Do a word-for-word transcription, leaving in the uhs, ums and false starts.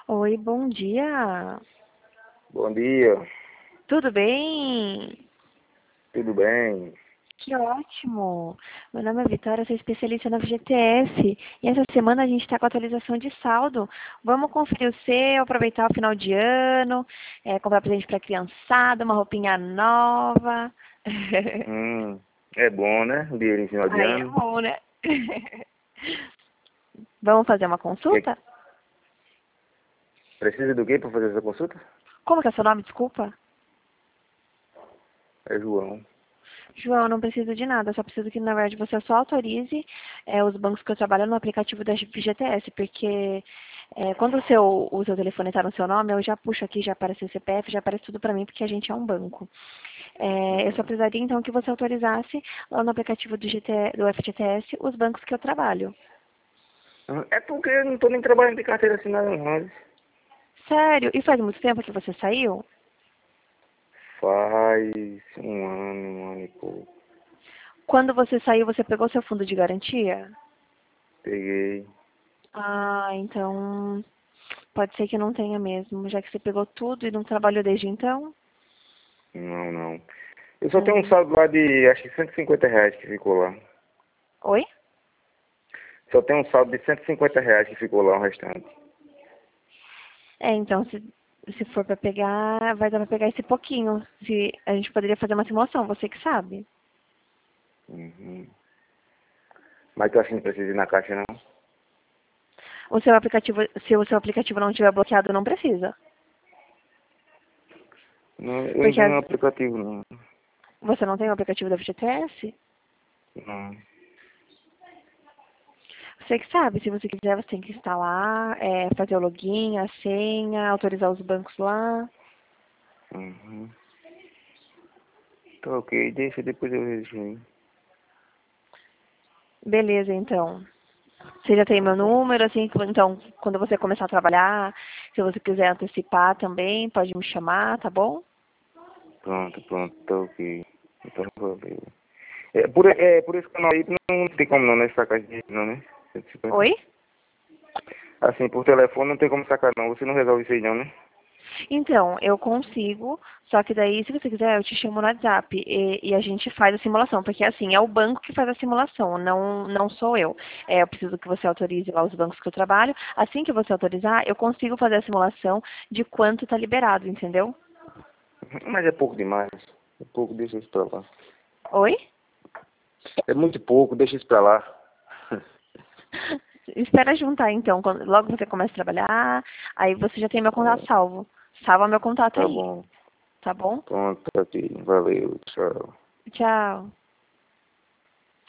Oi, bom dia. Bom dia, Tudo bem? tudo bem? Que ótimo. Meu nome é Vitória, sou especialista na F G T S. E essa semana a gente está com atualização de saldo. Vamos conferir o seu, aproveitar o final de ano, é, comprar presente para a criançada, uma roupinha nova. Hum, é bom, né? Um dinheiro em final de Aí é ano. bom, né? Vamos fazer uma Que- consulta? Precisa do quê para fazer essa consulta? Como que é seu nome? Desculpa. É João. João, eu não preciso de nada, só preciso que, na verdade, você só autorize é, os bancos que eu trabalho no aplicativo da F G T S, porque é, quando o seu, o seu telefone está no seu nome, eu já puxo aqui, já aparece o C P F, já aparece tudo para mim, porque a gente é um banco. É, eu só Hum. precisaria, então, que você autorizasse lá no aplicativo do, G T, do F G T S os bancos que eu trabalho. É porque eu não tô nem trabalhando de carteira assinada mais. Sério? E faz muito tempo que você saiu? Faz um ano, um ano e pouco. Quando você saiu, você pegou seu fundo de garantia? Peguei. Ah, então pode ser que não tenha mesmo, já que você pegou tudo e não trabalhou desde então? Não, não. Eu só tenho um Hum. saldo lá de, acho que cento e cinquenta reais que ficou lá. Oi? Só tenho um saldo de cento e cinquenta reais que ficou lá o restante. É, então, se, se for pra pegar, vai dar pra pegar esse pouquinho. Se a gente poderia fazer uma simulação, você que sabe. Uhum. Mas tu acha que não precisa ir na caixa, não? O seu aplicativo, se o seu aplicativo não estiver bloqueado, não precisa. Não, eu não Porque tenho as, um aplicativo, não. você não tem o aplicativo da F G T S? Não. Você que sabe, se você quiser, você tem que instalar, é, fazer o login, a senha, autorizar os bancos lá. Uhum. Tá ok, deixa, depois eu vejo aí. Beleza, então. Você já tem Tá meu bom. número, assim, que- então, quando você começar a trabalhar, se você quiser antecipar também, pode me chamar, tá bom? Pronto, pronto, tá ok. Então valeu. É, por, é, por esse canal aí não tem como não, né? Sacar dinheiro não, né? cento e cinquenta. Oi? Assim, por telefone não tem como sacar não. Você não resolve isso aí não, né? Então, eu consigo, só que daí, se você quiser, eu te chamo no WhatsApp e, e a gente faz a simulação, porque assim, é o banco que faz a simulação, não, não sou eu. É, eu preciso que você autorize lá os bancos que eu trabalho. Assim que você autorizar, eu consigo fazer a simulação de quanto está liberado, entendeu? Mas é pouco demais. É pouco, deixa isso pra lá. Oi? É muito pouco, deixa isso pra lá. Espera juntar, então. Quando, logo você começa a trabalhar, aí você já tem meu contato É, salvo. Salva meu contato tá aí, bom. tá bom? Pronto, tá aqui. Valeu, tchau. Tchau.